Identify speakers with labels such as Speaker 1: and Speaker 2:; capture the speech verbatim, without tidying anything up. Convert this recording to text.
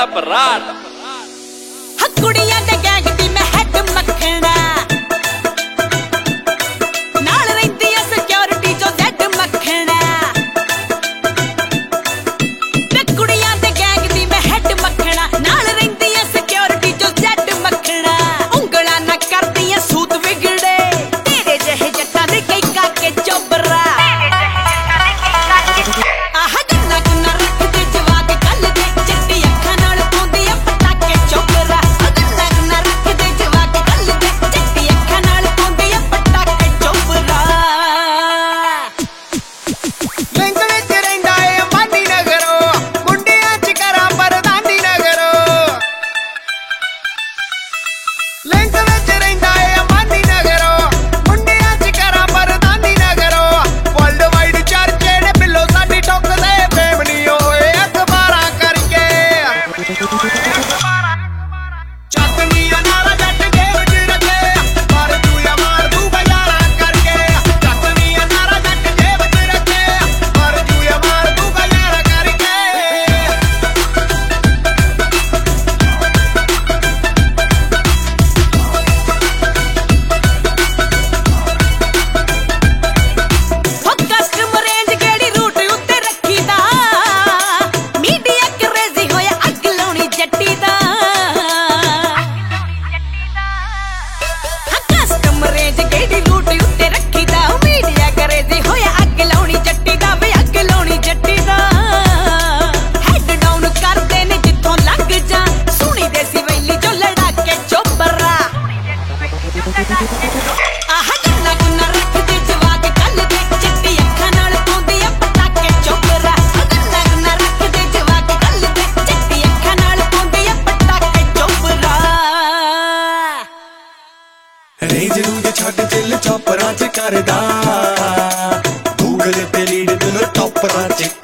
Speaker 1: ਬਰਾੜ
Speaker 2: ਕੁੜੀਆਂ ਦੇ ਗੈਂਗ ਦੀ ਮੈਂ ਹੈਡ ਮੱਖਣਾ ਨਾਲ ਰਹਿੰਦੀ ਐ ਸਿਕਿਉਰਿਟੀ ਜੋ ਜ਼ੈਡ ਮੱਖਣਾ ਤੇ ਕੁੜੀਆਂ ਦੇ ਗੈਂਗ ਦੀ ਮੈਂ ਹੈਡ ਮੱਖਣਾ ਨਾਲ ਰਹਿੰਦੀ ਐ ਸਿਕਿਉਰਿਟੀ ਜੋ ਜ਼ੈਡ ਮੱਖਣਾ ਉਂਗਲਾਂ ਨਾ ਕਰਦੀਆਂ ਸੂਤ ਵਿਗੜੇ ਤੇਰੇ ਜਿਹੇ ਜੱਟਾਂ ਦੇ ਕਈ ਕਾਕੇ ਚੋਬਰਾ ਆਹ ਗੰਨਾ ਗੁੰਨਾ ਰੱਖਦੇ ਜਵਾਕ ਕੱਲ ਦੇ ਚਿੱਟੀ ਅੱਖਾਂ ਨਾਲ ਪਾਉਂਦੀ ਆ ਪਟਾਕੇ ਚੋਬਰਾ ਗੰਨਾ ਗੁੰਨਾ ਰੱਖਦੇ ਜਵਾਕ ਕੱਲ ਦੇ ਚਿੱਟੀ ਅੱਖਾਂ ਨਾਲ ਪਾਉਂਦੀ ਆ ਪਟਾਕੇ ਚੋਬਰਾ
Speaker 3: ਲਿੰਕ ਵਿੱਚ ਰਹਿੰਦਾ ਏ ਅੰਬਾਨੀ ਨਗਰੋ ਮੁੰਡਿਆਂ ਚ ਕਰਾਂ ਪ੍ਰਧਾਨੀ ਨਗਰੋ ਲਿੰਕ ਵਿੱਚ ਰਹਿੰਦਾ ਏ ਅੰਬਾਨੀ ਨਗਰੋ ਮੁੰਡਿਆਂ ਚ ਕਰਾਂ ਪ੍ਰਧਾਨੀ ਨਗਰੋ ਵਰਲਡ ਵਾਈਡ ਚਰਚੇ ਨੇ ਬਿੱਲੋ ਸਾਡੀ ਠੋਕਦੇ ਫੇਮ ਨਹੀਂ ਹੋਏ ਅਖਬਾਰਾਂ ਕਰਕੇ ਚਟਨੀਆਂ ਨਾਲ ਜੱਟ ਜੇਬ ਚ ਰੱਖੇ ਪਰ ਚੂਇਆ ਮਾਰ ਦੂ ਬਜ਼ਾਰਾਂ ਕਰਕੇ ਚਟਨੀਆਂ ਨਾਲ ਜੱਟ ਜੇਬ ਚ ਰੱਖੇ ਪਰ ਚੂਇਆ ਮਾਰ ਦੂ ਬਜ਼ਾਰਾਂ ਕਰਕੇ
Speaker 2: ਹੋ ਕਸਟਮ ਰੇਂਜ ਕਿਹੜੀ ਰੂਟ ਉੱਤੇ ਰੱਖੀਦਾ ਮੀਡੀਆ ਕਰੇਜ਼ੀ ਹੋਇਆ ਅੱਗ ਲਾਉਣੀ ਜੱਟੀ ਦਾ ਹਾਂ ਕਸਟਮ ਰੇਂਜ ਕਿਹੜੀ ਰੂਟ ਉੱਤੇ ਰੱਖੀਦਾ ਮੀਡੀਆ ਕਰੇਜ਼ੀ ਹੋਇਆ ਅੱਗ ਲਾਉਣੀ ਜੱਟੀ ਦਾ ਵੇ ਅੱਗ ਲਾਉਣੀ ਜੱਟੀ ਦਾ ਹੈਡ ਡਾਊਨ ਕਰਦੇ ਨੇ ਜਿੱਥੋਂ ਲੰਘ ਜਾ ਸੁਣੀ ਦੇਸੀ ਵੈਲੀ ਚੋਂ ਲੜਾ ਕੇ ਚੋਬਰਾ ਆਹ ਗੰਨਾ ਗੁੰਨਾ ਰੱਖਦੇ ਜਵਾਕ ਕੱਲ ਦੇ ਚਿੱਟੀ ਅੱਖਾਂ ਨਾਲ ਪਾਉਂਦੀ ਆ ਪਟਾਕੇ ਚੋਬਰਾ ਗੰਨਾ ਗੁੰਨਾ ਰੱਖਦੇ ਜਵਾਕ ਕੱਲ ਦੇ ਚਿੱਟੀ ਅੱਖਾਂ ਨਾਲ ਪਾਉਂਦੀ ਆ ਪਟਾਕੇ ਚੋਬਰਾ
Speaker 4: ਰੇਂਜ ਰੂਜ ਛੱਡ ਦਿਲ ਚੌਪਰਾਂ ਚ ਕਰਦਾ ਗੂਗਲ ਤੇ ਲੀਡ ਦਿਲ ਟੌਪਰਾਂ ਚ